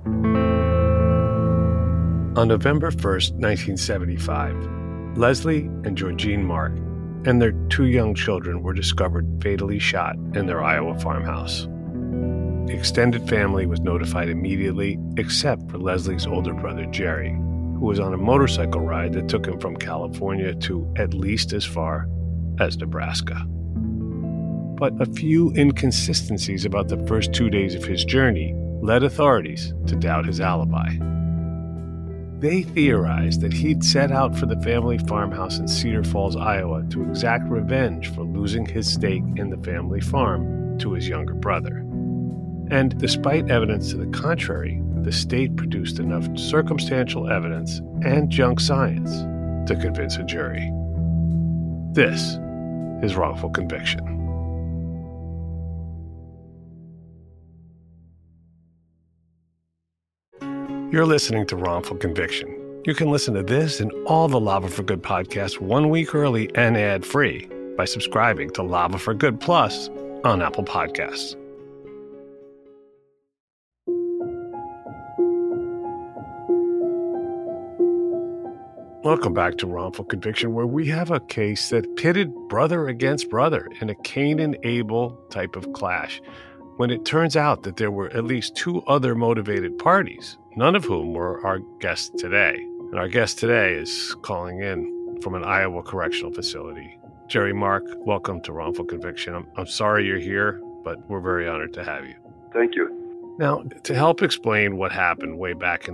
On November 1st, 1975, Leslie and Georgine Mark and their 2 young children were discovered fatally shot in their Iowa farmhouse. The extended family was notified immediately, except for Leslie's older brother, Jerry, who was on a motorcycle ride that took him from California to at least as far as Nebraska. But a few inconsistencies about the first 2 days of his journey led authorities to doubt his alibi. They theorized that he'd set out for the family farmhouse in Cedar Falls, Iowa, to exact revenge for losing his stake in the family farm to his younger brother. And despite evidence to the contrary, the state produced enough circumstantial evidence and junk science to convince a jury. This is wrongful conviction. You're listening to Wrongful Conviction. You can listen to this and all the Lava for Good podcasts 1 week early and ad-free by subscribing to Lava for Good Plus on Apple Podcasts. Welcome back to Wrongful Conviction, where we have a case that pitted brother against brother in a Cain and Abel type of clash, when it turns out that there were at least 2 other motivated parties, none of whom were our guest today. And our guest today is calling in from an Iowa correctional facility. Jerry Mark, welcome to Wrongful Conviction. I'm sorry you're here, but we're very honored to have you. Thank you. Now, to help explain what happened way back in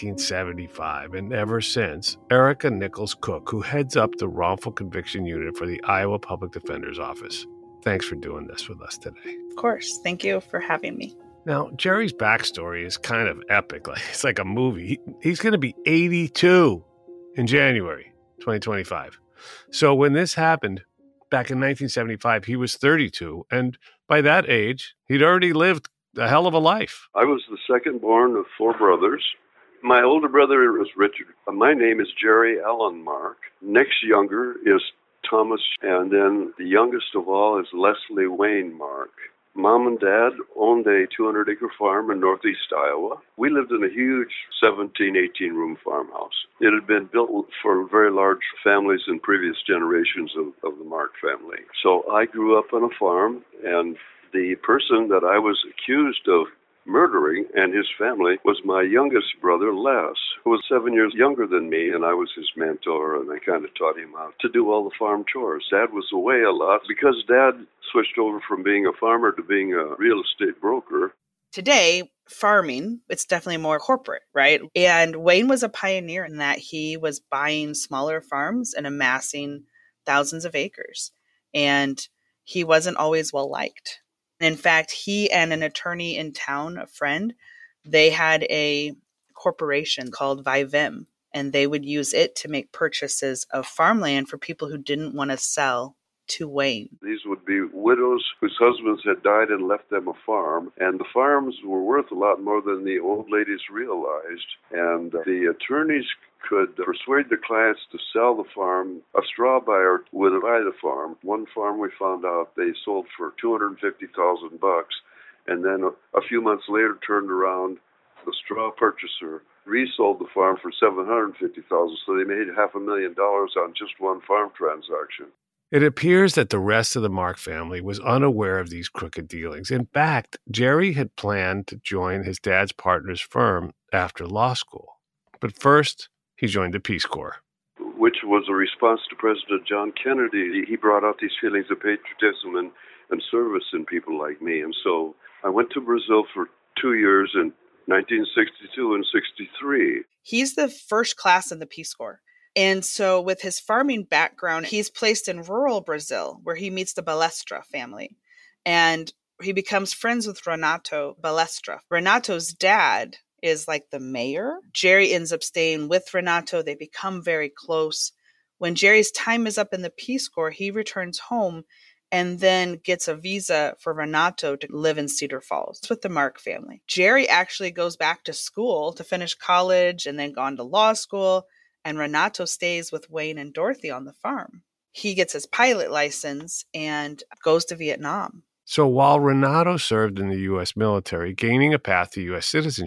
1975 and ever since, Erica Nichols Cook, who heads up the Wrongful Conviction Unit for the Iowa Public Defender's Office. Thanks for doing this with us today. Of course. Thank you for having me. Now, Jerry's backstory is kind of epic. It's like a movie. He's going to be 82 in January 2025. So when this happened back in 1975, he was 32. And by that age, he'd already lived a hell of a life. I was the second born of 4 brothers. My older brother was Richard. My name is Jerry Allen Mark. Next younger is Thomas, and then the youngest of all is Leslie Wayne Mark. Mom and Dad owned a 200-acre farm in northeast Iowa. We lived in a huge 17, 18-room farmhouse. It had been built for very large families in previous generations of the Mark family. So I grew up on a farm, and the person that I was accused of murdering and his family was my youngest brother, Les, who was 7 years younger than me, and I was his mentor, and I kind of taught him how to do all the farm chores. Dad was away a lot because Dad switched over from being a farmer to being a real estate broker. Today, farming, it's definitely more corporate, right? And Wayne was a pioneer in that he was buying smaller farms and amassing thousands of acres. And he wasn't always well liked. In fact, he and an attorney in town, a friend, they had a corporation called Vivim, and they would use it to make purchases of farmland for people who didn't want to sell to Wayne. These would be widows whose husbands had died and left them a farm, and the farms were worth a lot more than the old ladies realized, and the attorneys could persuade the clients to sell the farm. A straw buyer would buy the farm. One farm we found out they sold for $250,000, and then a few months later turned around, the straw purchaser resold the farm for $750,000, so they made $500,000 on just one farm transaction. It appears that the rest of the Mark family was unaware of these crooked dealings. In fact, Jerry had planned to join his dad's partner's firm after law school. But first, he joined the Peace Corps, which was a response to President John Kennedy. He brought out these feelings of patriotism and service in people like me. And so I went to Brazil for 2 years in 1962 and 63. He's the first class in the Peace Corps. And so with his farming background, he's placed in rural Brazil, where he meets the Balestra family. And he becomes friends with Renato Balestra. Renato's dad is like the mayor. Jerry ends up staying with Renato. They become very close. When Jerry's time is up in the Peace Corps, he returns home and then gets a visa for Renato to live in Cedar Falls with the Mark family. Jerry actually goes back to school to finish college and then gone to law school, and Renato stays with Wayne and Dorothy on the farm. He gets his pilot license and goes to Vietnam. So while Renato served in the U.S. military, gaining a path to U.S. citizenship,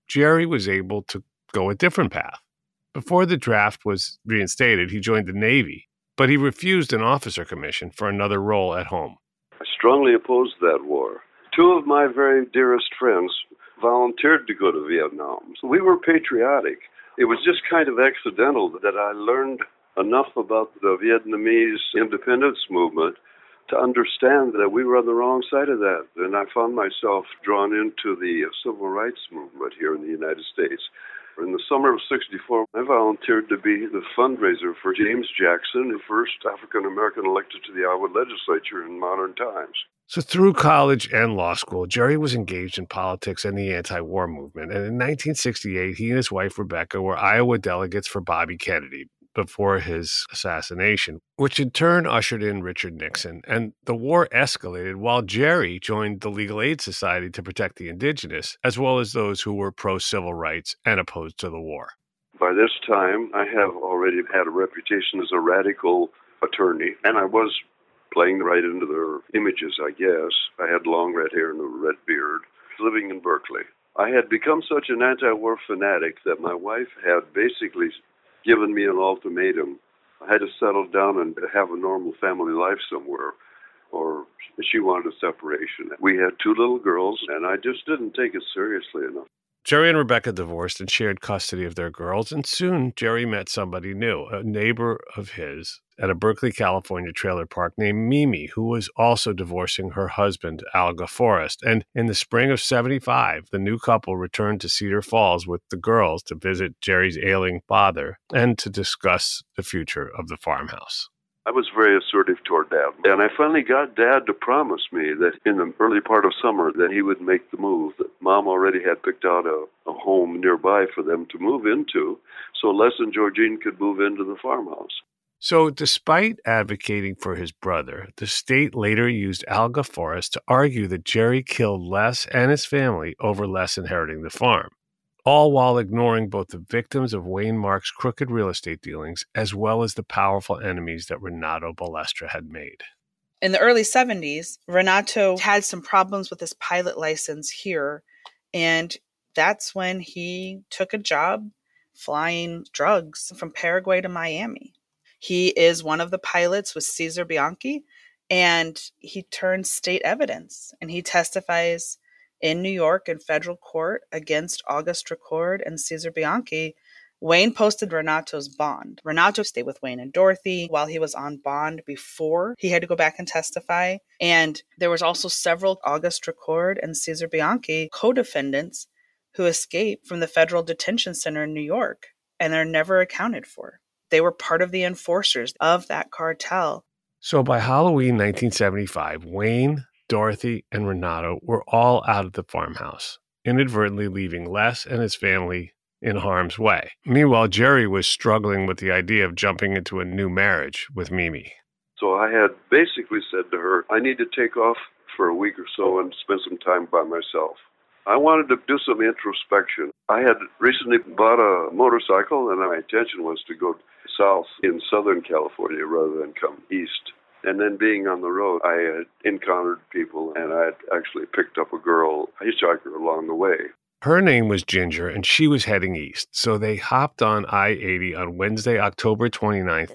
Jerry was able to go a different path. Before the draft was reinstated, he joined the Navy, but he refused an officer commission for another role at home. I strongly opposed that war. Two of my very dearest friends volunteered to go to Vietnam. So we were patriotic. It was just kind of accidental that I learned enough about the Vietnamese independence movement to understand that we were on the wrong side of that. And I found myself drawn into the civil rights movement here in the United States. In the summer of '64, I volunteered to be the fundraiser for James Jackson, the first African-American elected to the Iowa legislature in modern times. So through college and law school, Jerry was engaged in politics and the anti-war movement. And in 1968, he and his wife, Rebecca, were Iowa delegates for Bobby Kennedy before his assassination, which in turn ushered in Richard Nixon. And the war escalated while Jerry joined the Legal Aid Society to protect the indigenous, as well as those who were pro-civil rights and opposed to the war. By this time, I have already had a reputation as a radical attorney, and I was playing right into their images, I guess. I had long red hair and a red beard, living in Berkeley. I had become such an anti-war fanatic that my wife had basically given me an ultimatum. I had to settle down and have a normal family life somewhere, or she wanted a separation. We had two little girls, and I just didn't take it seriously enough. Jerry and Rebecca divorced and shared custody of their girls, and soon Jerry met somebody new, a neighbor of his at a Berkeley, California trailer park named Mimi, who was also divorcing her husband, Alga Forrest. And in the spring of '75, the new couple returned to Cedar Falls with the girls to visit Jerry's ailing father and to discuss the future of the farmhouse. I was very assertive toward Dad, and I finally got Dad to promise me that in the early part of summer that he would make the move, that Mom already had picked out a home nearby for them to move into, so Les and Georgine could move into the farmhouse. So despite advocating for his brother, the state later used Alga Forrest to argue that Jerry killed Les and his family over Les inheriting the farm, all while ignoring both the victims of Wayne Mark's crooked real estate dealings as well as the powerful enemies that Renato Balestra had made. In the early 70s, Renato had some problems with his pilot license here, and that's when he took a job flying drugs from Paraguay to Miami. He is one of the pilots with Cesar Bianchi, and he turns state evidence, and he testifies in New York in federal court against Auguste Record and Cesar Bianchi. Wayne posted Renato's bond. Renato stayed with Wayne and Dorothy while he was on bond before he had to go back and testify. And there was also several Auguste Record and Cesar Bianchi co-defendants who escaped from the federal detention center in New York, and they're never accounted for. They were part of the enforcers of that cartel. So by Halloween 1975, Wayne, Dorothy, and Renato were all out of the farmhouse, inadvertently leaving Les and his family in harm's way. Meanwhile, Jerry was struggling with the idea of jumping into a new marriage with Mimi. So I had basically said to her, I need to take off for a week or so and spend some time by myself. I wanted to do some introspection. I had recently bought a motorcycle, and my intention was to go south in Southern California rather than come east. And then being on the road, I had encountered people, and I had actually picked up a girl, a hitchhiker, along the way. Her name was Ginger, and she was heading east, so they hopped on I-80 on Wednesday, October 29th,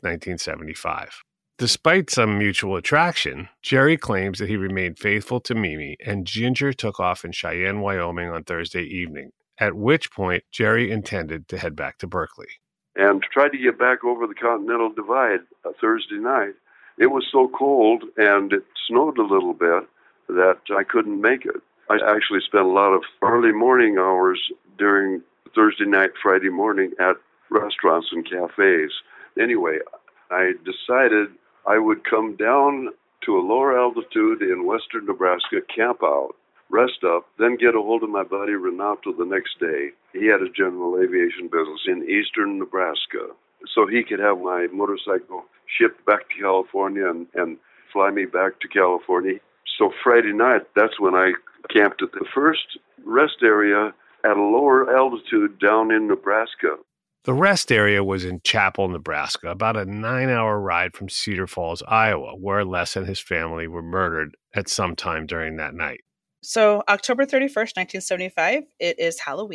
1975. Despite some mutual attraction, Jerry claims that he remained faithful to Mimi, and Ginger took off in Cheyenne, Wyoming on Thursday evening, at which point Jerry intended to head back to Berkeley. And tried to get back over the Continental Divide Thursday night. It was so cold and it snowed a little bit that I couldn't make it. I actually spent a lot of early morning hours during Thursday night, Friday morning at restaurants and cafes. Anyway, I decided I would come down to a lower altitude in western Nebraska, camp out, rest up, then get a hold of my buddy Renato the next day. He had a general aviation business in eastern Nebraska, so he could have my motorcycle shipped back to California and fly me back to California. So Friday night, that's when I camped at the first rest area at a lower altitude down in Nebraska. The rest area was in Chapel, Nebraska, about a 9-hour ride from Cedar Falls, Iowa, where Les and his family were murdered at some time during that night. So October 31st, 1975, it is Halloween.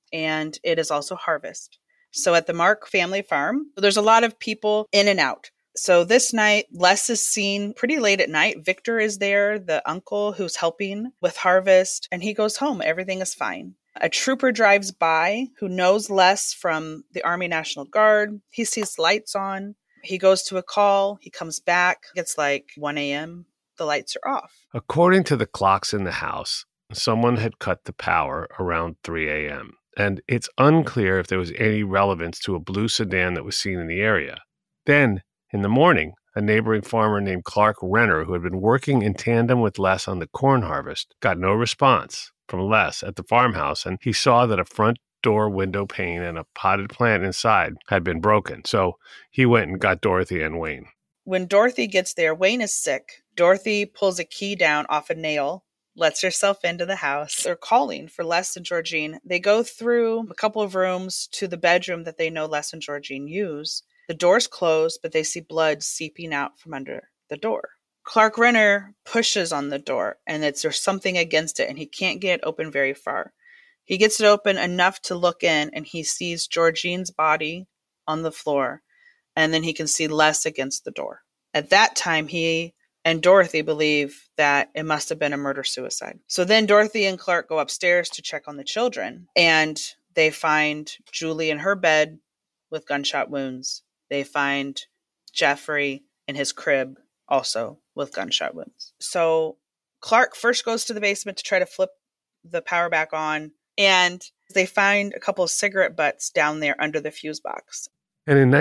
and it is also harvest. So at the Mark family farm, there's a lot of people in and out. So this night, Les is seen pretty late at night. Victor is there, the uncle who's helping with harvest, and he goes home. Everything is fine. A trooper drives by who knows Les from the Army National Guard. He sees lights on. He goes to a call. He comes back. It's like 1 a.m. The lights are off. According to the clocks in the house, someone had cut the power around 3 a.m., and it's unclear if there was any relevance to a blue sedan that was seen in the area. Then, in the morning, a neighboring farmer named Clark Renner, who had been working in tandem with Les on the corn harvest, got no response from Les at the farmhouse, and he saw that a front door window pane and a potted plant inside had been broken. So he went and got Dorothy and Wayne. When Dorothy gets there, Wayne is sick. Dorothy pulls a key down off a nail, lets herself into the house. They're calling for Les and Georgine. They go through a couple of rooms to the bedroom that they know Les and Georgine use. The door's closed, but they see blood seeping out from under the door. Clark Renner pushes on the door, and there's something against it, and he can't get it open very far. He gets it open enough to look in, and he sees Georgine's body on the floor, and then he can see Les against the door. At that time, he and Dorothy believe that it must have been a murder-suicide. So then Dorothy and Clark go upstairs to check on the children, and they find Julie in her bed with gunshot wounds. They find Jeffrey in his crib also with gunshot wounds. So Clark first goes to the basement to try to flip the power back on, and they find a couple of cigarette butts down there under the fuse box. And in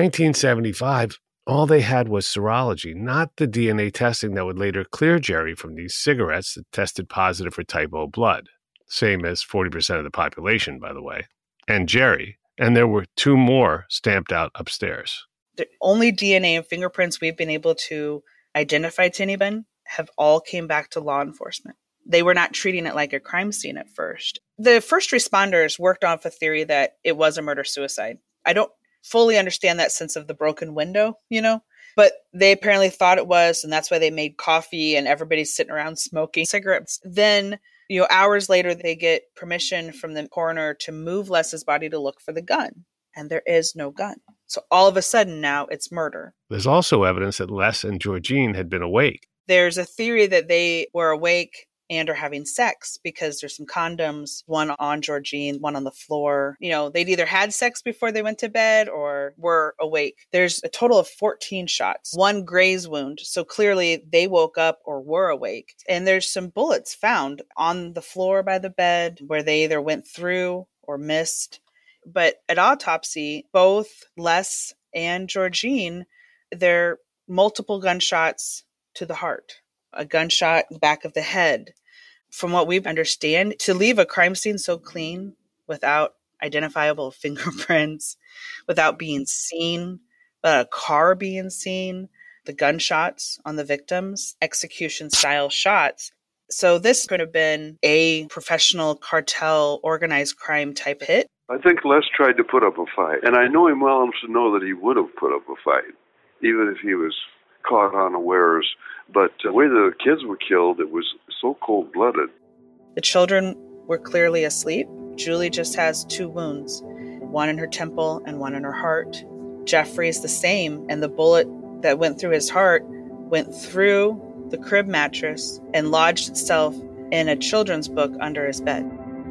1975, all they had was serology, not the DNA testing that would later clear Jerry from these cigarettes that tested positive for type O blood. Same as 40% of the population, by the way. And Jerry. And there were 2 more stamped out upstairs. The only DNA and fingerprints we've been able to identify to anyone have all came back to law enforcement. They were not treating it like a crime scene at first. The first responders worked off a theory that it was a murder-suicide. I don't fully understand that sense of the broken window, but they apparently thought it was, and that's why they made coffee and everybody's sitting around smoking cigarettes. Then, hours later, they get permission from the coroner to move Les's body to look for the gun, and there is no gun. So all of a sudden now it's murder. There's also evidence that Les and Georgine had been awake. There's a theory that they were awake and are having sex because there's some condoms, one on Georgine, one on the floor. They'd either had sex before they went to bed or were awake. There's a total of 14 shots, 1 graze wound. So clearly they woke up or were awake. And there's some bullets found on the floor by the bed where they either went through or missed. But at autopsy, both Les and Georgine, there are multiple gunshots to the heart, a gunshot in the back of the head. From what we understand, to leave a crime scene so clean without identifiable fingerprints, without being seen, a car being seen, the gunshots on the victims, execution-style shots. So this could have been a professional cartel organized crime type hit. I think Les tried to put up a fight, and I know him well enough to know that he would have put up a fight, even if he was caught unawares. But the way the kids were killed, it was so cold-blooded. The children were clearly asleep. Julie just has 2 wounds, one in her temple and one in her heart. Jeffrey's the same, and the bullet that went through his heart went through the crib mattress and lodged itself in a children's book under his bed.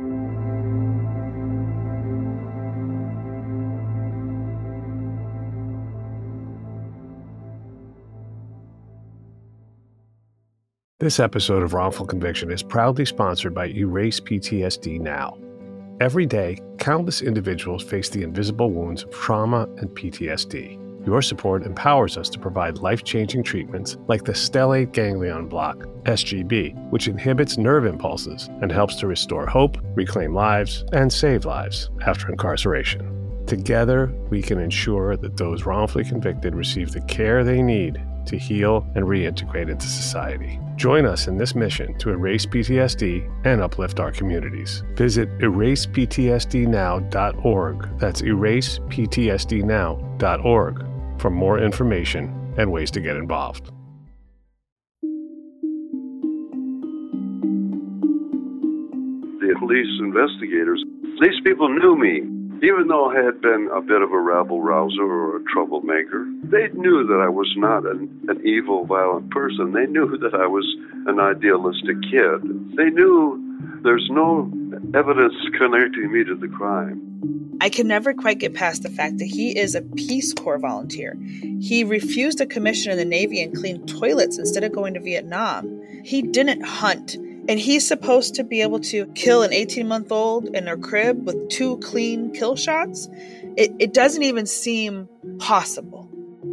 This episode of Wrongful Conviction is proudly sponsored by Erase PTSD Now. Every day, countless individuals face the invisible wounds of trauma and PTSD. Your support empowers us to provide life-changing treatments like the stellate ganglion block, SGB, which inhibits nerve impulses and helps to restore hope, reclaim lives, and save lives after incarceration. Together, we can ensure that those wrongfully convicted receive the care they need to heal and reintegrate into society. Join us in this mission to erase PTSD and uplift our communities. Visit eraseptsdnow.org. That's eraseptsdnow.org for more information and ways to get involved. The police investigators, these people knew me. Even though I had been a bit of a rabble-rouser or a troublemaker, they knew that I was not an evil, violent person. They knew that I was an idealistic kid. They knew there's no evidence connecting me to the crime. I can never quite get past the fact that he is a Peace Corps volunteer. He refused a commission in the Navy and cleaned toilets instead of going to Vietnam. He didn't hunt. And he's supposed to be able to kill an 18-month-old in her crib with 2 clean kill shots? It doesn't even seem possible.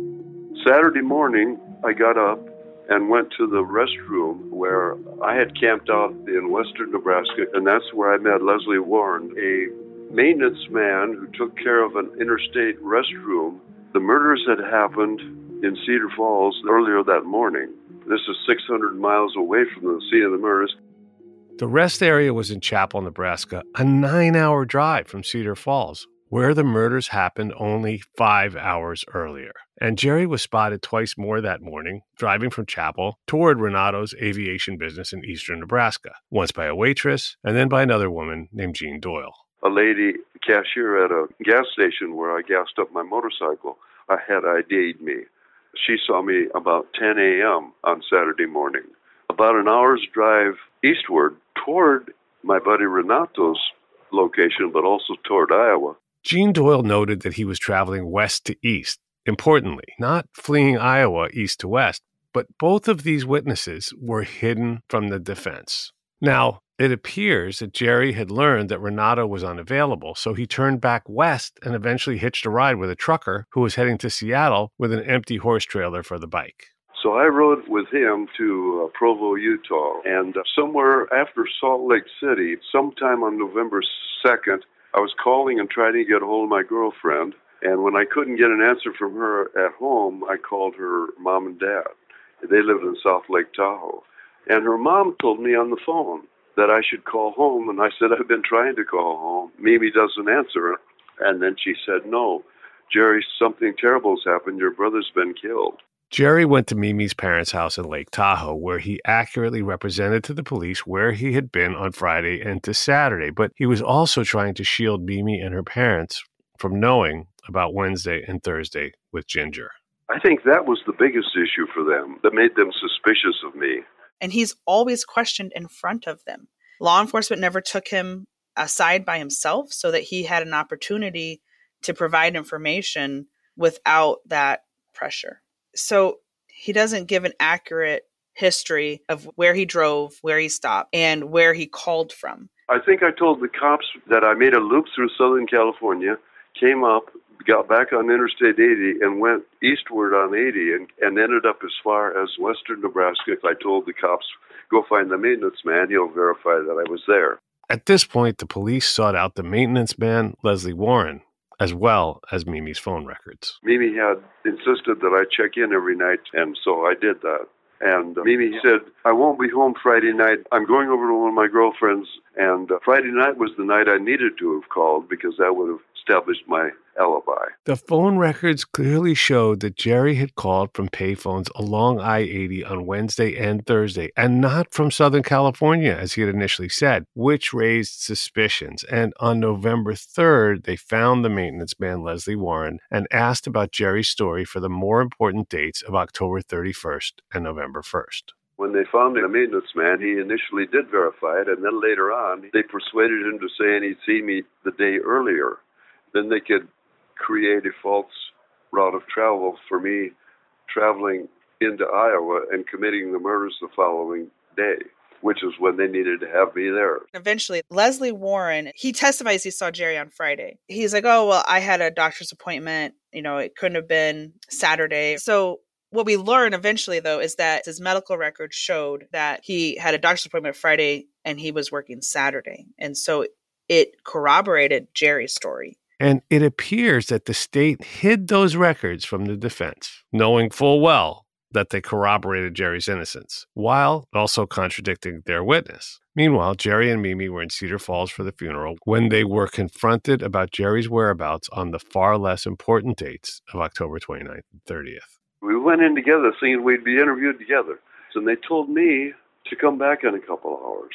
Saturday morning, I got up and went to the restroom where I had camped out in western Nebraska, and that's where I met Leslie Warren, a maintenance man who took care of an interstate restroom. The murders had happened in Cedar Falls earlier that morning. This is 600 miles away from the scene of the murders. The rest area was in Chapel, Nebraska, a 9-hour drive from Cedar Falls, where the murders happened only 5 hours earlier. And Jerry was spotted twice more that morning, driving from Chapel toward Renato's aviation business in eastern Nebraska, once by a waitress and then by another woman named Jean Doyle. A lady cashier at a gas station where I gassed up my motorcycle had ID'd me. She saw me about 10 a.m. on Saturday morning. About an hour's drive eastward toward my buddy Renato's location, but also toward Iowa. Jean Doyle noted that he was traveling west to east. Importantly, not fleeing Iowa east to west, but both of these witnesses were hidden from the defense. Now, it appears that Jerry had learned that Renato was unavailable, so he turned back west and eventually hitched a ride with a trucker who was heading to Seattle with an empty horse trailer for the bike. So I rode with him to Provo, Utah, and somewhere after Salt Lake City, sometime on November 2nd, I was calling and trying to get a hold of my girlfriend, and when I couldn't get an answer from her at home, I called her mom and dad. They lived in South Lake Tahoe, and her mom told me on the phone that I should call home, and I said, I've been trying to call home. Mimi doesn't answer. And then she said, no, Jerry, something terrible has happened. Your brother's been killed. Jerry went to Mimi's parents' house in Lake Tahoe, where he accurately represented to the police where he had been on Friday and to Saturday, but he was also trying to shield Mimi and her parents from knowing about Wednesday and Thursday with Ginger. I think that was the biggest issue for them that made them suspicious of me. And he's always questioned in front of them. Law enforcement never took him aside by himself so that he had an opportunity to provide information without that pressure. So he doesn't give an accurate history of where he drove, where he stopped, and where he called from. I think I told the cops that I made a loop through Southern California, came up, got back on Interstate 80, and went eastward on 80 and ended up as far as western Nebraska. I told the cops, go find the maintenance man. He'll verify that I was there. At this point, the police sought out the maintenance man, Leslie Warren, as well as Mimi's phone records. Mimi had insisted that I check in every night, and so I did that. And Mimi said, I won't be home Friday night. I'm going over to one of my girlfriends, and Friday night was the night I needed to have called because that would have established my alibi. The phone records clearly showed that Jerry had called from payphones along I-80 on Wednesday and Thursday, and not from Southern California, as he had initially said, which raised suspicions. And on November 3rd, they found the maintenance man, Leslie Warren, and asked about Jerry's story for the more important dates of October 31st and November 1st. When they found the maintenance man, he initially did verify it, and then later on, they persuaded him to say he'd see me the day earlier. Then they could create a false route of travel for me traveling into Iowa and committing the murders the following day, which is when they needed to have me there. Eventually, Leslie Warren, he testifies he saw Jerry on Friday. He's like, oh, well, I had a doctor's appointment. It couldn't have been Saturday. So what we learn eventually, though, is that his medical record showed that he had a doctor's appointment Friday and he was working Saturday. And so it corroborated Jerry's story. And it appears that the state hid those records from the defense, knowing full well that they corroborated Jerry's innocence, while also contradicting their witness. Meanwhile, Jerry and Mimi were in Cedar Falls for the funeral when they were confronted about Jerry's whereabouts on the far less important dates of October 29th and 30th. We went in together thinking we'd be interviewed together. And they told me to come back in a couple of hours.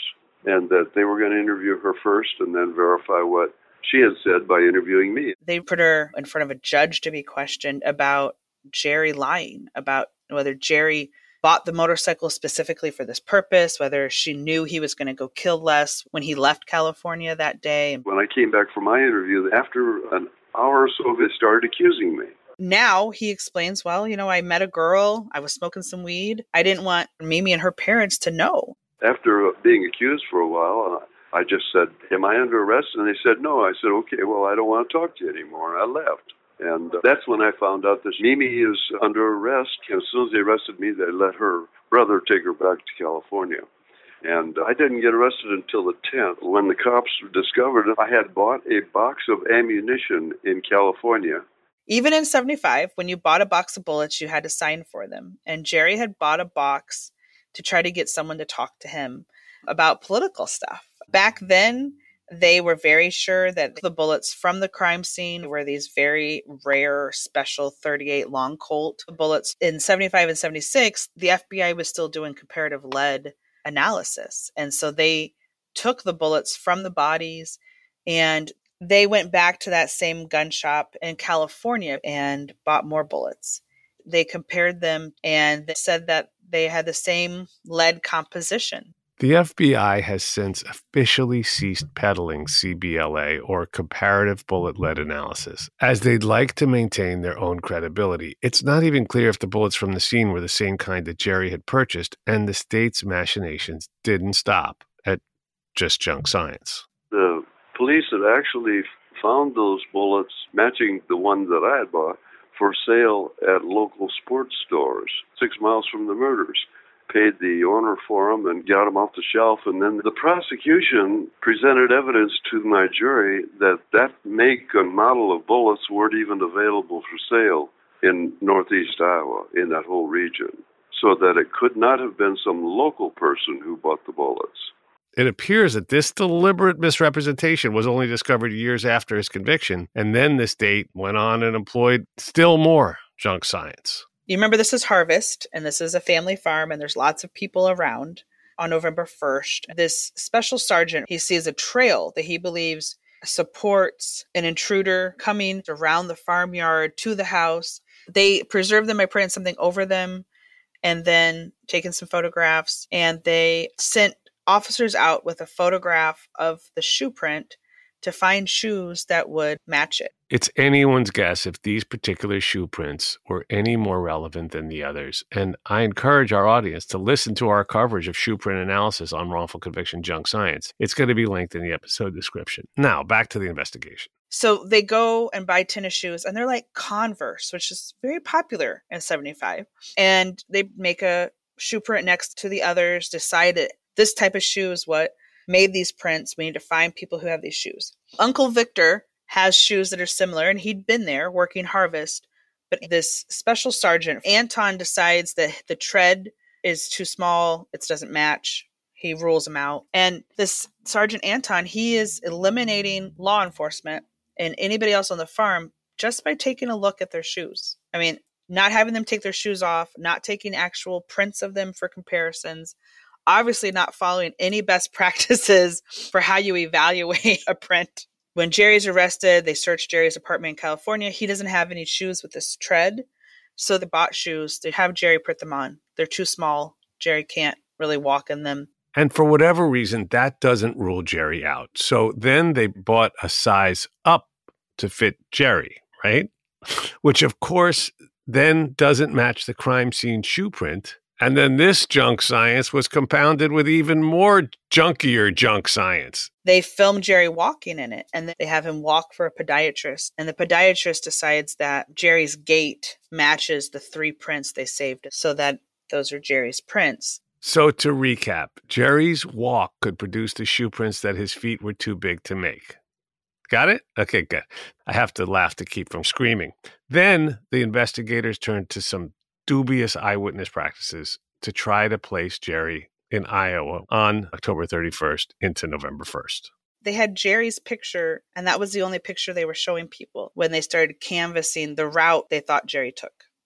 and that they were going to interview her first and then verify what she had said by interviewing me. They put her in front of a judge to be questioned about Jerry lying, about whether Jerry bought the motorcycle specifically for this purpose, whether she knew he was going to go kill Les when he left California that day. When I came back from my interview, after an hour or so, they started accusing me. Now he explains, well, I met a girl, I was smoking some weed. I didn't want Mimi and her parents to know. After being accused for a while, I just said, am I under arrest? And they said, no. I said, okay, well, I don't want to talk to you anymore. I left. And that's when I found out that Mimi is under arrest. And as soon as they arrested me, they let her brother take her back to California. And I didn't get arrested until the 10th, when the cops discovered I had bought a box of ammunition in California. Even in 75, when you bought a box of bullets, you had to sign for them. And Jerry had bought a box to try to get someone to talk to him about political stuff. Back then, they were very sure that the bullets from the crime scene were these very rare, special .38 long Colt bullets. In 75 and 76, the FBI was still doing comparative lead analysis. And so they took the bullets from the bodies and they went back to that same gun shop in California and bought more bullets. They compared them and they said that they had the same lead composition. The FBI has since officially ceased peddling CBLA, or comparative bullet lead analysis, as they'd like to maintain their own credibility. It's not even clear if the bullets from the scene were the same kind that Jerry had purchased, and the state's machinations didn't stop at just junk science. The police had actually found those bullets matching the one that I had bought for sale at local sports stores 6 miles from the murders. Paid the owner for them and got them off the shelf. And then the prosecution presented evidence to my jury that that make and model of bullets weren't even available for sale in northeast Iowa, in that whole region, so that it could not have been some local person who bought the bullets. It appears that this deliberate misrepresentation was only discovered years after his conviction, and then the state went on and employed still more junk science. You remember this is harvest, and this is a family farm, and there's lots of people around. On November 1st, this special sergeant, he sees a trail that he believes supports an intruder coming around the farmyard to the house. They preserve them by putting something over them and then taking some photographs, and they sent officers out with a photograph of the shoe print to find shoes that would match it. It's anyone's guess if these particular shoe prints were any more relevant than the others, and I encourage our audience to listen to our coverage of shoe print analysis on wrongful conviction junk science. It's going to be linked in the episode description. Now, back to the investigation. So they go and buy tennis shoes, and they're like Converse, which is very popular in 75. And they make a shoe print next to the others, decide that this type of shoe is what made these prints. We need to find people who have these shoes. Uncle Victor has shoes that are similar, and he'd been there working harvest. But this special sergeant, Anton, decides that the tread is too small. It doesn't match. He rules them out. And this Sergeant Anton, he is eliminating law enforcement and anybody else on the farm just by taking a look at their shoes. I mean, not having them take their shoes off, not taking actual prints of them for comparisons, obviously not following any best practices for how you evaluate a print. When Jerry's arrested, they search Jerry's apartment in California. He doesn't have any shoes with this tread. So they bought shoes. They have Jerry put them on. They're too small. Jerry can't really walk in them. And for whatever reason, that doesn't rule Jerry out. So then they bought a size up to fit Jerry, right? Which, of course, then doesn't match the crime scene shoe print. And then this junk science was compounded with even more junkier junk science. They film Jerry walking in it, and they have him walk for a podiatrist. And the podiatrist decides that Jerry's gait matches the 3 prints they saved, so that those are Jerry's prints. So to recap, Jerry's walk could produce the shoe prints that his feet were too big to make. Got it? Okay, good. I have to laugh to keep from screaming. Then the investigators turned to some dubious eyewitness practices to try to place Jerry in Iowa on October 31st into November 1st. They had Jerry's picture, and that was the only picture they were showing people when they started canvassing the route they thought Jerry took.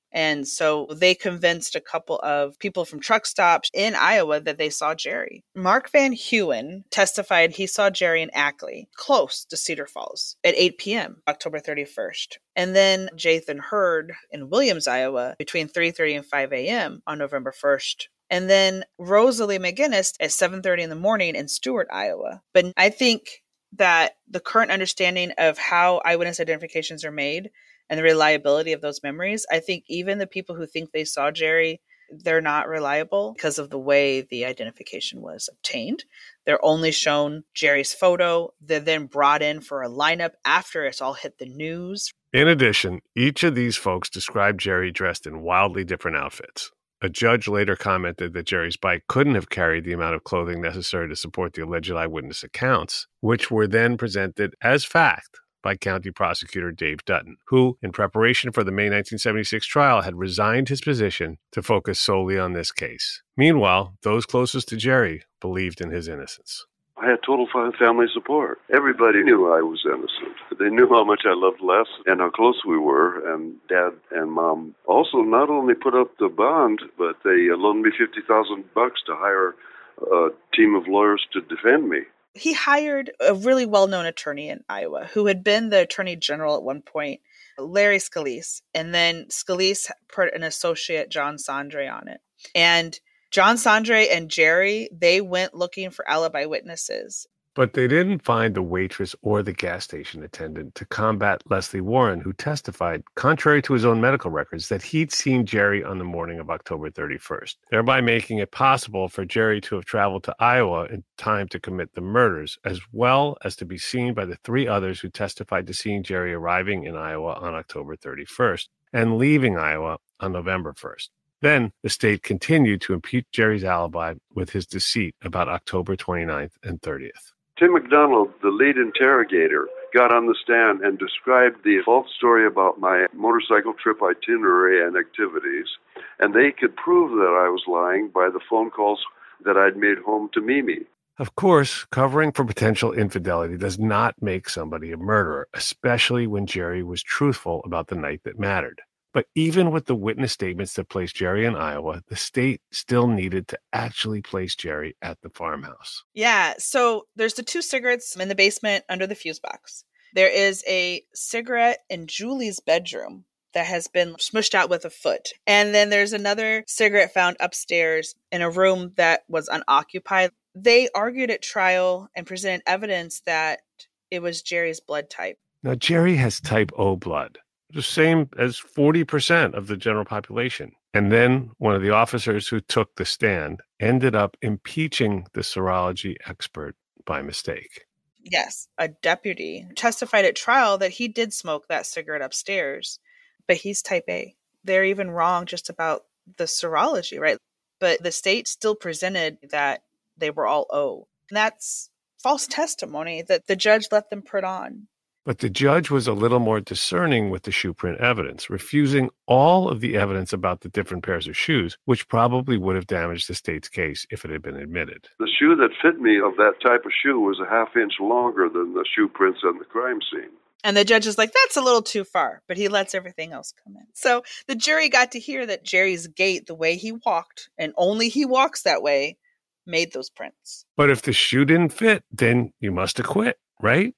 And so they convinced a couple of people from truck stops in Iowa that they saw Jerry. Mark Van Hewen testified he saw Jerry in Ackley, close to Cedar Falls, at 8 p.m., October 31st. And then Jathan Hurd in Williams, Iowa, between 3:30 and 5 a.m. on November 1st. And then Rosalie McGinnis at 7:30 in the morning in Stewart, Iowa. But I think that the current understanding of how eyewitness identifications are made and the reliability of those memories, I think even the people who think they saw Jerry, they're not reliable because of the way the identification was obtained. They're only shown Jerry's photo. They're then brought in for a lineup after it's all hit the news. In addition, each of these folks described Jerry dressed in wildly different outfits. A judge later commented that Jerry's bike couldn't have carried the amount of clothing necessary to support the alleged eyewitness accounts, which were then presented as fact by County Prosecutor Dave Dutton, who, in preparation for the May 1976 trial, had resigned his position to focus solely on this case. Meanwhile, those closest to Jerry believed in his innocence. I had total family support. Everybody knew I was innocent. They knew how much I loved Les and how close we were. And Dad and Mom also not only put up the bond, but they loaned me $50,000 to hire a team of lawyers to defend me. He hired a really well-known attorney in Iowa who had been the attorney general at one point, Larry Scalise. And then Scalise put an associate, John Sandre, on it. And John Sandre and Jerry, they went looking for alibi witnesses. But they didn't find the waitress or the gas station attendant to combat Leslie Warren, who testified, contrary to his own medical records, that he'd seen Jerry on the morning of October 31st, thereby making it possible for Jerry to have traveled to Iowa in time to commit the murders, as well as to be seen by the three others who testified to seeing Jerry arriving in Iowa on October 31st and leaving Iowa on November 1st. Then the state continued to impute Jerry's alibi with his deceit about October 29th and 30th. Tim McDonald, the lead interrogator, got on the stand and described the false story about my motorcycle trip itinerary and activities, and they could prove that I was lying by the phone calls that I'd made home to Mimi. Of course, covering for potential infidelity does not make somebody a murderer, especially when Jerry was truthful about the night that mattered. But even with the witness statements that placed Jerry in Iowa, the state still needed to actually place Jerry at the farmhouse. Yeah, so there's the 2 cigarettes in the basement under the fuse box. There is a cigarette in Julie's bedroom that has been smushed out with a foot. And then there's another cigarette found upstairs in a room that was unoccupied. They argued at trial and presented evidence that it was Jerry's blood type. Now, Jerry has type O blood, the same as 40% of the general population. And then one of the officers who took the stand ended up impeaching the serology expert by mistake. Yes, a deputy testified at trial that he did smoke that cigarette upstairs, but he's type A. They're even wrong just about the serology, right? But the state still presented that they were all O. And that's false testimony that the judge let them put on. But the judge was a little more discerning with the shoe print evidence, refusing all of the evidence about the different pairs of shoes, which probably would have damaged the state's case if it had been admitted. The shoe that fit me of that type of shoe was a half inch longer than the shoe prints on the crime scene. And the judge is like, that's a little too far, but he lets everything else come in. So the jury got to hear that Jerry's gait, the way he walked, and only he walks that way, made those prints. But if the shoe didn't fit, then you must acquit, right?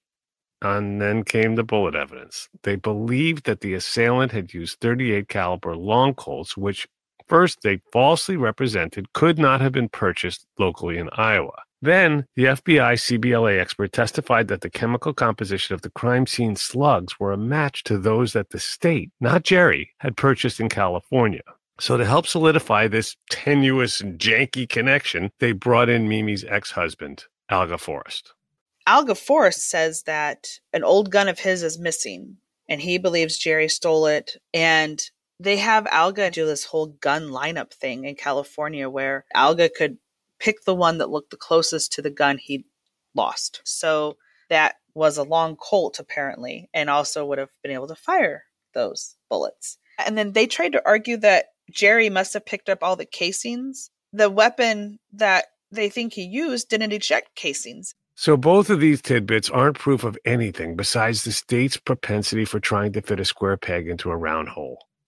And then came the bullet evidence. They believed that the assailant had used .38 caliber long Colts, which first they falsely represented could not have been purchased locally in Iowa. Then the FBI CBLA expert testified that the chemical composition of the crime scene slugs were a match to those that the state, not Jerry, had purchased in California. So to help solidify this tenuous and janky connection, they brought in Mimi's ex-husband, Alga Forrest. Alga Forrest says that an old gun of his is missing, and he believes Jerry stole it. And they have Alga do this whole gun lineup thing in California where Alga could pick the one that looked the closest to the gun he lost. So that was a long Colt, apparently, and also would have been able to fire those bullets. And then they tried to argue that Jerry must have picked up all the casings. The weapon that they think he used didn't eject casings. So both of these tidbits aren't proof of anything besides the state's propensity for trying to fit a square peg into a round hole.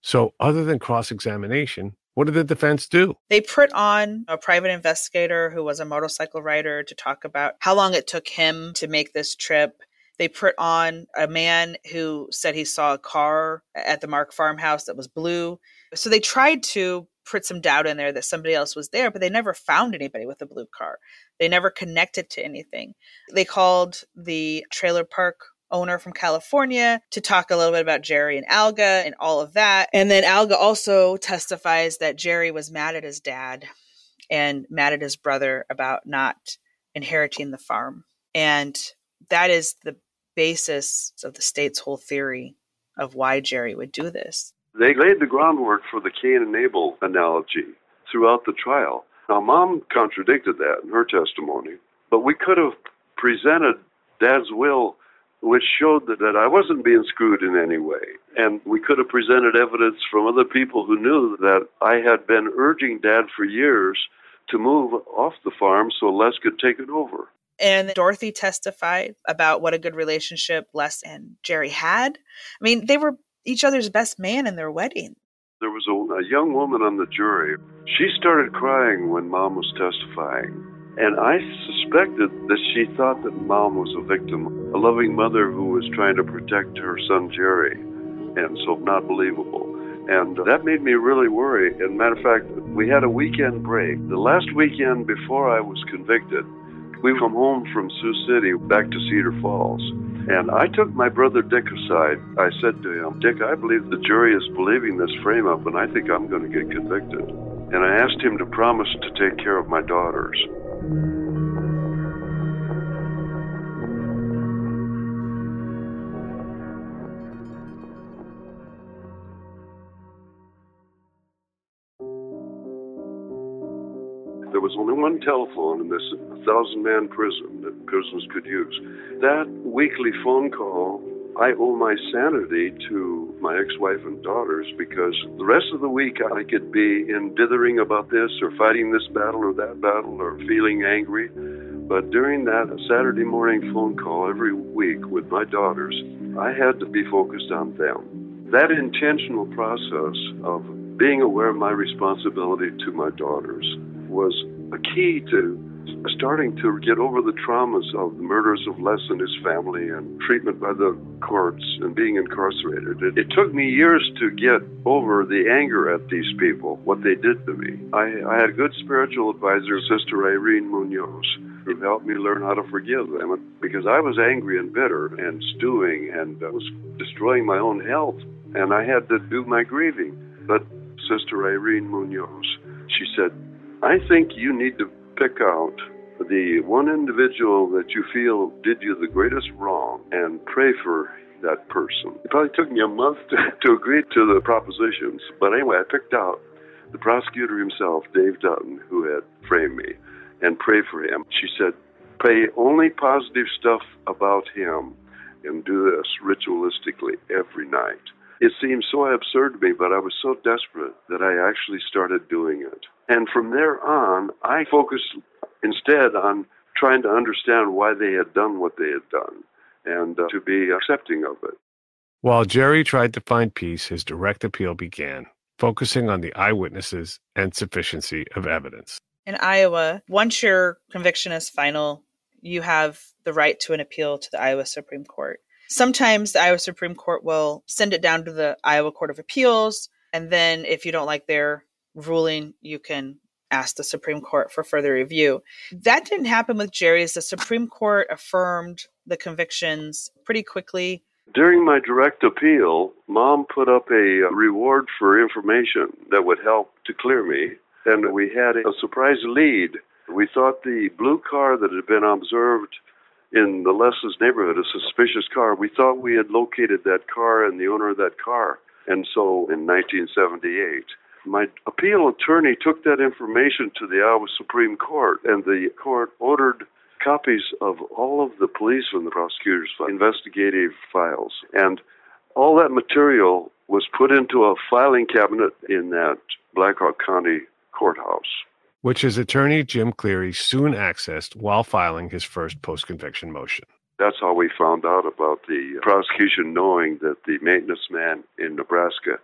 So, other than cross-examination, what did the defense do? They put on a private investigator who was a motorcycle rider to talk about how long it took him to make this trip. They put on a man who said he saw a car at the Mark farmhouse that was blue. So they tried to put some doubt in there that somebody else was there, but they never found anybody with a blue car. They never connected to anything. They called the trailer park owner from California to talk a little bit about Jerry and Alga and all of that. And then Alga also testifies that Jerry was mad at his dad and mad at his brother about not inheriting the farm. And that is the basis of the state's whole theory of why Jerry would do this. They laid the groundwork for the Cain and Abel analogy throughout the trial. Now, Mom contradicted that in her testimony, but we could have presented Dad's will, which showed that I wasn't being screwed in any way. And we could have presented evidence from other people who knew that I had been urging Dad for years to move off the farm so Les could take it over. And Dorothy testified about what a good relationship Les and Jerry had. I mean, they were each other's best man in their wedding. There was a young woman on the jury. She started crying when Mom was testifying. And I suspected that she thought that Mom was a victim, a loving mother who was trying to protect her son Jerry, and so not believable. And that made me really worry. As a matter of fact, we had a weekend break. The last weekend before I was convicted, we come home from Sioux City back to Cedar Falls. And I took my brother Dick aside. I said to him, Dick, I believe the jury is believing this frame-up, and I think I'm going to get convicted. And I asked him to promise to take care of my daughters. There was only one telephone in this 1,000-man prison that prisoners could use. That weekly phone call, I owe my sanity to my ex-wife and daughters, because the rest of the week I could be in dithering about this or fighting this battle or that battle or feeling angry. But during that Saturday morning phone call every week with my daughters, I had to be focused on them. That intentional process of being aware of my responsibility to my daughters was a key to starting to get over the traumas of the murders of Les and his family and treatment by the courts and being incarcerated. It took me years to get over the anger at these people, what they did to me. I had a good spiritual advisor, Sister Irene Munoz, who helped me learn how to forgive them, because I was angry and bitter and stewing and I was destroying my own health, and I had to do my grieving. But Sister Irene Munoz, she said, I think you need to pick out the one individual that you feel did you the greatest wrong and pray for that person. It probably took me a month to agree to the propositions. But anyway, I picked out the prosecutor himself, Dave Dutton, who had framed me, and pray for him. She said, pray only positive stuff about him and do this ritualistically every night. It seemed so absurd to me, but I was so desperate that I actually started doing it. And from there on, I focused instead on trying to understand why they had done what they had done and to be accepting of it. While Jerry tried to find peace, his direct appeal began, focusing on the eyewitnesses and sufficiency of evidence. In Iowa, once your conviction is final, you have the right to an appeal to the Iowa Supreme Court. Sometimes the Iowa Supreme Court will send it down to the Iowa Court of Appeals, and then if you don't like their ruling, you can ask the Supreme Court for further review. That didn't happen with Jerry's. The Supreme Court affirmed the convictions pretty quickly. During my direct appeal, Mom put up a reward for information that would help to clear me, and we had a surprise lead. We thought the blue car that had been observed in the Les's neighborhood, a suspicious car, we thought we had located that car and the owner of that car. And so in 1978, my appeal attorney took that information to the Iowa Supreme Court, and the court ordered copies of all of the police and the prosecutor's investigative files. And all that material was put into a filing cabinet in that Blackhawk County courthouse, which his attorney Jim Cleary soon accessed while filing his first post-conviction motion. That's how we found out about the prosecution knowing that the maintenance man in Nebraska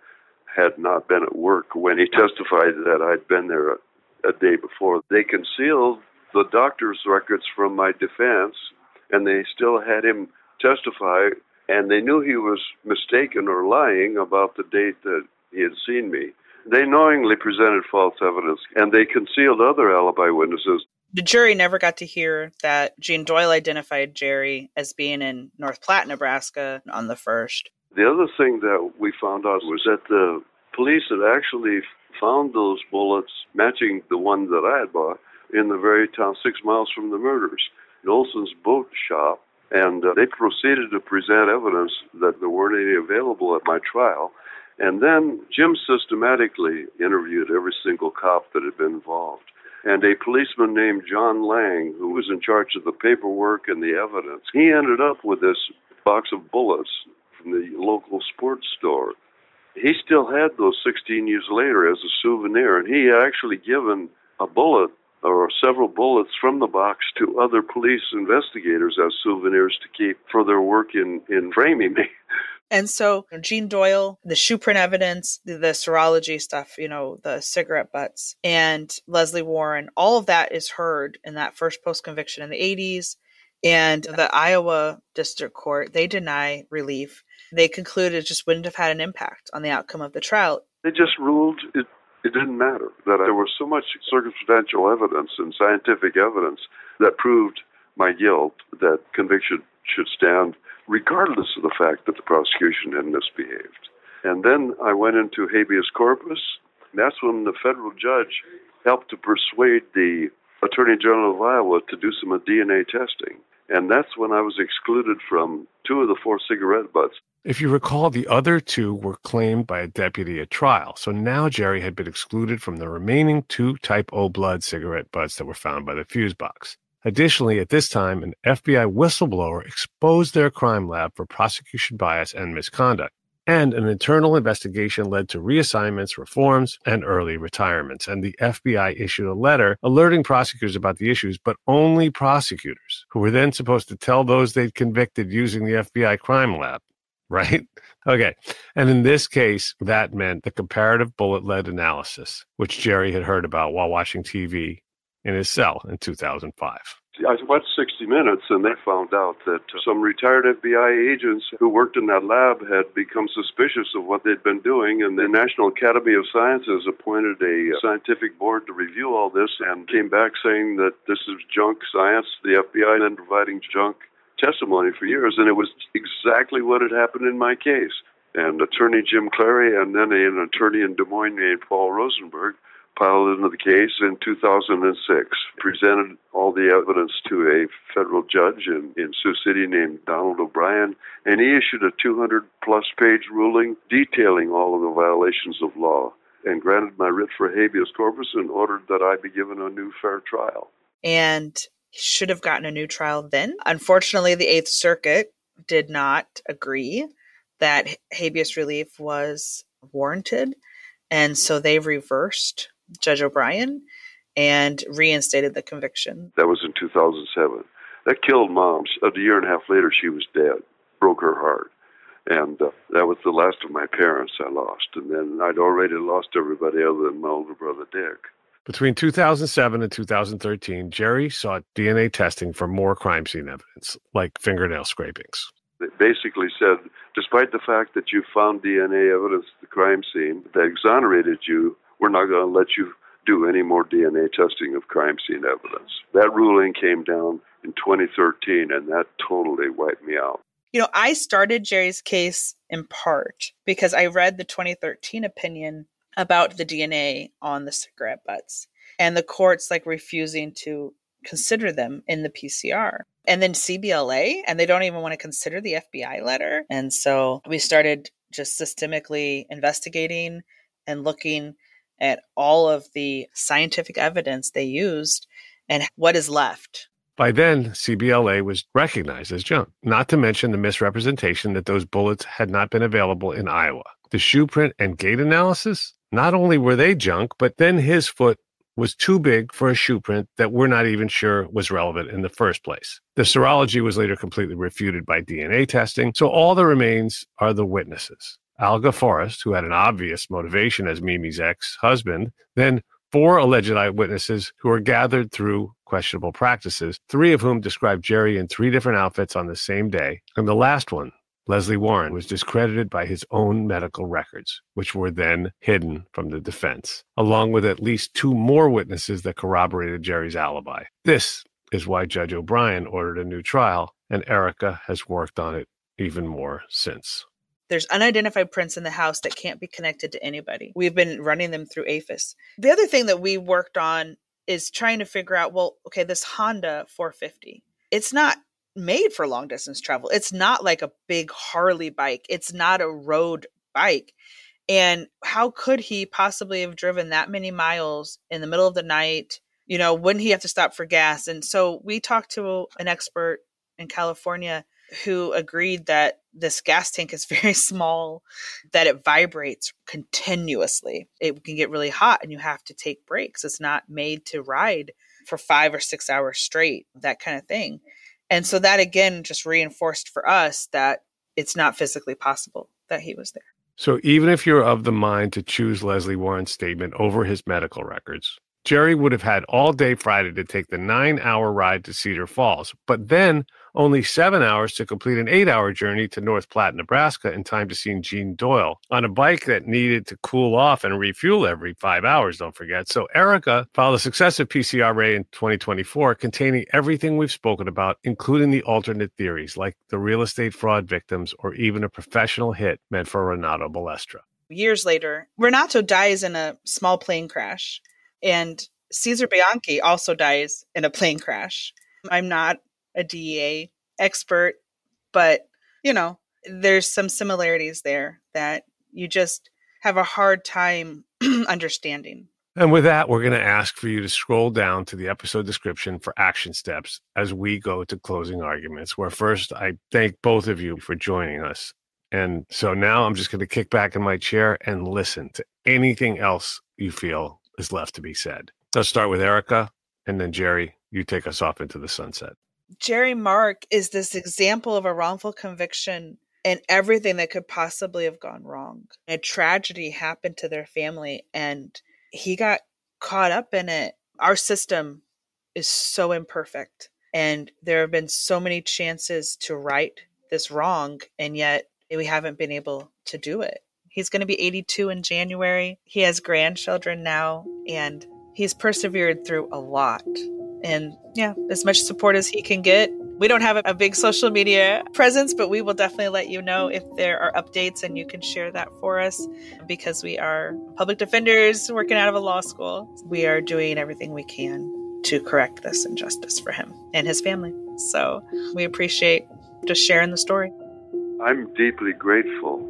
had not been at work when he testified that I'd been there a day before. They concealed the doctor's records from my defense, and they still had him testify, and they knew he was mistaken or lying about the date that he had seen me. They knowingly presented false evidence, and they concealed other alibi witnesses. The jury never got to hear that Gene Doyle identified Jerry as being in North Platte, Nebraska on the 1st. The other thing that we found out was that the police had actually found those bullets matching the one that I had bought in the very town 6 miles from the murders, in Olson's boat shop, and they proceeded to present evidence that there weren't any available at my trial. And then Jim systematically interviewed every single cop that had been involved. And a policeman named John Lang, who was in charge of the paperwork and the evidence, he ended up with this box of bullets from the local sports store. He still had those 16 years later as a souvenir, and he had actually given a bullet or several bullets from the box to other police investigators as souvenirs to keep for their work in framing me. And so Gene Doyle, the shoe print evidence, the serology stuff, the cigarette butts, and Leslie Warren, all of that is heard in that first post-conviction in the 80s. And the Iowa District Court, they deny relief. They concluded it just wouldn't have had an impact on the outcome of the trial. They just ruled it didn't matter, that there was so much circumstantial evidence and scientific evidence that proved my guilt that conviction should stand regardless of the fact that the prosecution had misbehaved. And then I went into habeas corpus. That's when the federal judge helped to persuade the Attorney General of Iowa to do some DNA testing. And that's when I was excluded from 2 of the 4 cigarette butts. If you recall, the other 2 were claimed by a deputy at trial. So now Jerry had been excluded from the remaining 2 type O blood cigarette butts that were found by the fuse box. Additionally, at this time, an FBI whistleblower exposed their crime lab for prosecution bias and misconduct, and an internal investigation led to reassignments, reforms, and early retirements. And the FBI issued a letter alerting prosecutors about the issues, but only prosecutors, who were then supposed to tell those they'd convicted using the FBI crime lab. Right? Okay. And in this case, that meant the comparative bullet lead analysis, which Jerry had heard about while watching TV in his cell in 2005. I watched 60 Minutes, and they found out that some retired FBI agents who worked in that lab had become suspicious of what they'd been doing, and the National Academy of Sciences appointed a scientific board to review all this and came back saying that this is junk science, the FBI then providing junk testimony for years, and it was exactly what had happened in my case. And Attorney Jim Clary and then an attorney in Des Moines named Paul Rosenberg piled into the case in 2006, presented all the evidence to a federal judge in Sioux City named Donald O'Brien, and he issued a 200-plus page ruling detailing all of the violations of law and granted my writ for habeas corpus and ordered that I be given a new fair trial. And he should have gotten a new trial then. Unfortunately, the Eighth Circuit did not agree that habeas relief was warranted, and so they reversed Judge O'Brien and reinstated the conviction. That was in 2007. That killed Mom. A year and a half later, she was dead. Broke her heart. And that was the last of my parents I lost. And then I'd already lost everybody other than my older brother, Dick. Between 2007 and 2013, Jerry sought DNA testing for more crime scene evidence, like fingernail scrapings. They basically said, despite the fact that you found DNA evidence at the crime scene that exonerated you, we're not going to let you do any more DNA testing of crime scene evidence. That ruling came down in 2013, and that totally wiped me out. I started Jerry's case in part because I read the 2013 opinion about the DNA on the cigarette butts, and the court's refusing to consider them in the PCR. And then CBLA, and they don't even want to consider the FBI letter. And so we started just systemically investigating and looking at all of the scientific evidence they used and what is left. By then, CBLA was recognized as junk, not to mention the misrepresentation that those bullets had not been available in Iowa. The shoe print and gait analysis, not only were they junk, but then his foot was too big for a shoe print that we're not even sure was relevant in the first place. The serology was later completely refuted by DNA testing, so all that remains are the witnesses. Alga Forrest, who had an obvious motivation as Mimi's ex-husband, then 4 alleged eyewitnesses who were gathered through questionable practices, 3 of whom described Jerry in 3 different outfits on the same day, and the last one, Leslie Warren, was discredited by his own medical records, which were then hidden from the defense, along with at least 2 more witnesses that corroborated Jerry's alibi. This is why Judge O'Brien ordered a new trial, and Erica has worked on it even more since. There's unidentified prints in the house that can't be connected to anybody. We've been running them through APHIS. The other thing that we worked on is trying to figure out, well, okay, this Honda 450, it's not made for long distance travel. It's not like a big Harley bike. It's not a road bike. And how could he possibly have driven that many miles in the middle of the night? You know, wouldn't he have to stop for gas? And so we talked to an expert in California who agreed that this gas tank is very small, that it vibrates continuously. It can get really hot and you have to take breaks. It's not made to ride for 5 or 6 hours straight, that kind of thing. And so that, again, just reinforced for us that it's not physically possible that he was there. So even if you're of the mind to choose Leslie Warren's statement over his medical records, Jerry would have had all day Friday to take the 9-hour ride to Cedar Falls, but then only 7 hours to complete an 8-hour journey to North Platte, Nebraska in time to see Gene Doyle on a bike that needed to cool off and refuel every 5 hours, don't forget. So Erica filed a successive PCRA in 2024 containing everything we've spoken about, including the alternate theories like the real estate fraud victims or even a professional hit meant for Renato Balestra. Years later, Renato dies in a small plane crash. And Cesar Bianchi also dies in a plane crash. I'm not a DEA expert, but, you know, there's some similarities there that you just have a hard time understanding. And with that, we're going to ask for you to scroll down to the episode description for action steps as we go to closing arguments, where first I thank both of you for joining us. And so now I'm just going to kick back in my chair and listen to anything else you feel is left to be said. Let's start with Erica, and then Jerry, you take us off into the sunset. Jerry Mark is this example of a wrongful conviction and everything that could possibly have gone wrong. A tragedy happened to their family, and he got caught up in it. Our system is so imperfect, and there have been so many chances to right this wrong, and yet we haven't been able to do it. He's going to be 82 in January. He has grandchildren now, and he's persevered through a lot. And yeah, as much support as he can get. We don't have a big social media presence, but we will definitely let you know if there are updates, and you can share that for us because we are public defenders working out of a law school. We are doing everything we can to correct this injustice for him and his family. So we appreciate just sharing the story. I'm deeply grateful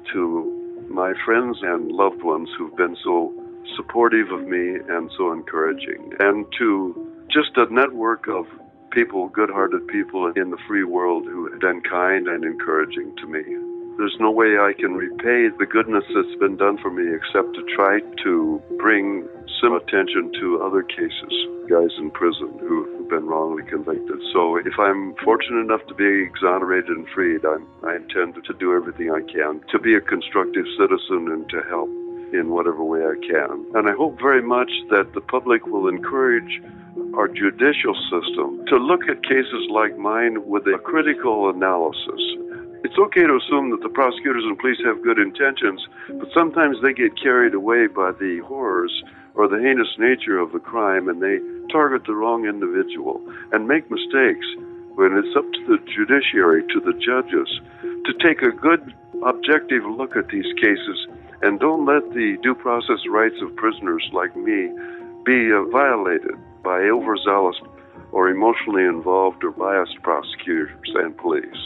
to my friends and loved ones who've been so supportive of me and so encouraging, and to just a network of people, good-hearted people in the free world who have been kind and encouraging to me. There's no way I can repay the goodness that's been done for me except to try to bring some attention to other cases, guys in prison who've been wrongly convicted. So if I'm fortunate enough to be exonerated and freed, I intend to do everything I can to be a constructive citizen and to help in whatever way I can. And I hope very much that the public will encourage our judicial system to look at cases like mine with a critical analysis. It's okay to assume that the prosecutors and police have good intentions, but sometimes they get carried away by the horrors or the heinous nature of the crime, and they target the wrong individual and make mistakes when it's up to the judiciary, to the judges, to take a good, objective look at these cases, and don't let the due process rights of prisoners like me be violated by overzealous or emotionally involved or biased prosecutors and police.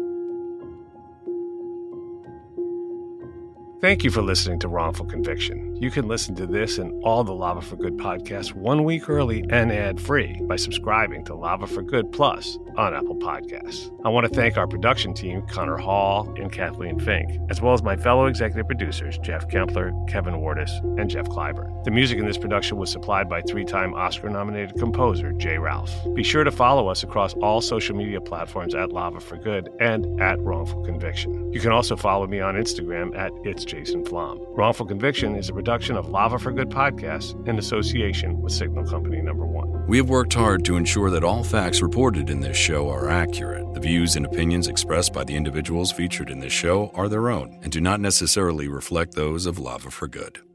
Thank you for listening to Wrongful Conviction. You can listen to this and all the Lava for Good podcasts 1 week early and ad-free by subscribing to Lava for Good Plus on Apple Podcasts. I want to thank our production team, Connor Hall and Kathleen Fink, as well as my fellow executive producers, Jeff Kempler, Kevin Wardis, and Jeff Clyburn. The music in this production was supplied by 3-time Oscar-nominated composer Jay Ralph. Be sure to follow us across all social media platforms at Lava for Good and at Wrongful Conviction. You can also follow me on Instagram at It's Jason Flom. Wrongful Conviction is a production of Lava for Good podcasts in association with Signal Company No. 1. We have worked hard to ensure that all facts reported in this show are accurate. The views and opinions expressed by the individuals featured in this show are their own and do not necessarily reflect those of Lava for Good.